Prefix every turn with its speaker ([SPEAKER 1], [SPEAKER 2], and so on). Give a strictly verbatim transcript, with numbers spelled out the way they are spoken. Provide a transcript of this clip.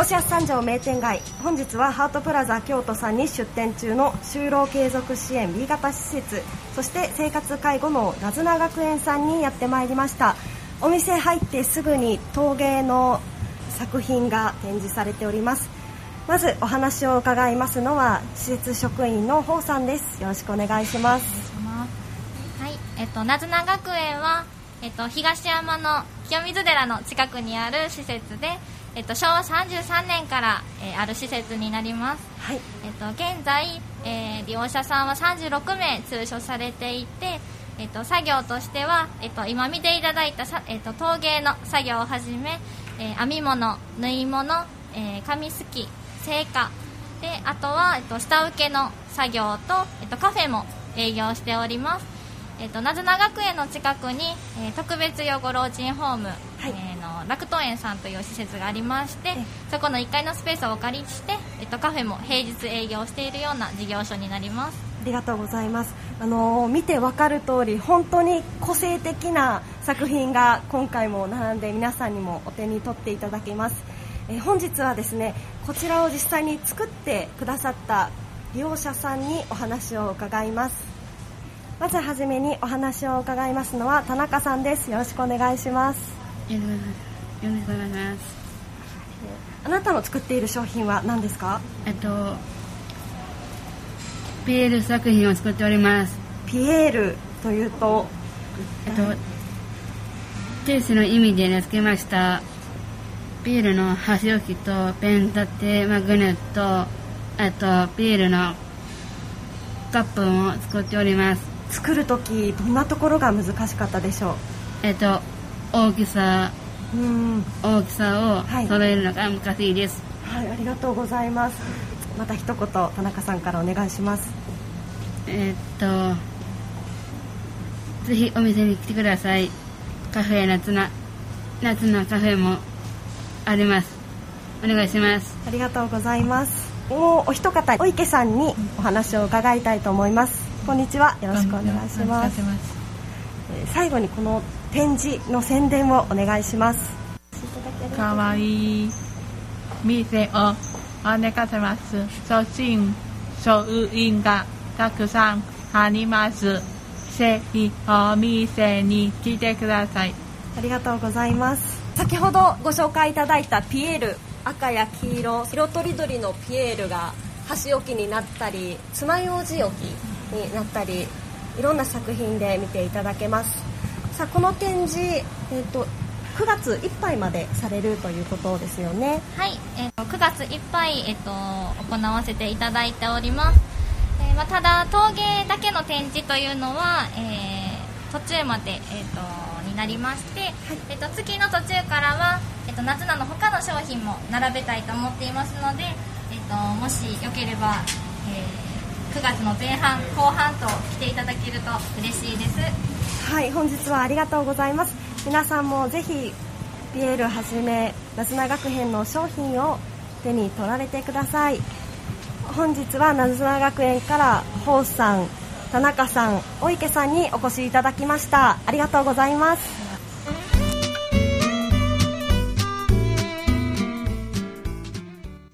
[SPEAKER 1] 越安三条名店街、本日はハートプラザ京都さんに出店中の就労継続支援 B 型施設、そして生活介護のなずな学園さんにやってまいりました。お店入ってすぐに陶芸の作品が展示されております。まずお話を伺いますのは施設職員の方さんです。よろしくお願いします。
[SPEAKER 2] はい、えっと、なずな学園は、えっと、東山の清水寺の近くにある施設で、えっと、しょうわさんじゅうさんねんから、えー、ある施設になります。はい、えっと、現在、えー、利用者さんはさんじゅうろくめい通所されていて、えっと、作業としては、えっと、今見ていただいたさ、えっと、陶芸の作業をはじめ、えー、編み物、縫い物、えー、紙すき、製菓で、あとは、えっと、下請けの作業と、えっと、カフェも営業しております。えっと、なずな学園の近くに、えー、特別養護老人ホーム、はい、えー、の楽東園さんという施設がありまして、そこのいっかいのスペースをお借りして、えっと、カフェも平日営業しているような事業所になります。
[SPEAKER 1] ありがとうございます。あのー、見てわかる通り本当に個性的な作品が今回も並んで皆さんにもお手に取っていただけます。えー、本日はですね、こちらを実際に作ってくださった利用者さんにお話を伺います。まずはじめにお話を伺いますのは田中さんです。よろしくお願いします。
[SPEAKER 3] よろしくお願いします。
[SPEAKER 1] あなたの作っている商品は何ですか？
[SPEAKER 3] えっとピエール作品を作っております。
[SPEAKER 1] ピエールというと、
[SPEAKER 3] えっと天使の意味で名付けました。ピエールの箸置きとペン立てマグネット、えっとピエールのカップを作っております。
[SPEAKER 1] 作るときどんなところが難しかったでしょう？
[SPEAKER 3] えっと大きさ
[SPEAKER 1] うん
[SPEAKER 3] 大きさを揃えるのが難しいです。
[SPEAKER 1] はい、はい、ありがとうございます。また一言田中さんからお願いします。
[SPEAKER 3] えっとぜひお店に来てください。カフェ夏な夏のカフェもあります。お願いします。
[SPEAKER 1] ありがとうございます。もうお一方、お池さんにお話を伺いたいと思います。こんにちは、よろしくお願いします。最後にこの展示の宣伝をお願いします。
[SPEAKER 4] かわいい店をお願いします。初心者員がたくさんあります。ぜひお店に来てください。
[SPEAKER 1] ありがとうございます。先ほどご紹介いただいたピエール、赤や黄色、色とりどりのピエールが箸置きになったり、爪楊枝置きになったり、いろんな作品で見ていただけます。さあ、この展示、えーと、くがついっぱいまでされるということですよね。
[SPEAKER 2] はい、えーと、くがついっぱい、えーと、行わせていただいております。えーまあ、ただ陶芸だけの展示というのは、えー、途中まで、えーとになりまして、はい、えっと、月の途中からは、えっと、夏菜の他の商品も並べたいと思っていますので、えっと、もしよければ、えー、くがつの前半後半と来ていただけると嬉しいです。
[SPEAKER 1] はい、本日はありがとうございます。皆さんもぜひピエールはじめなずな学園の商品を手に取られてください。本日はなずな学園からホウさん、田中さん、お池さんにお越しいただきました。ありがとうございます。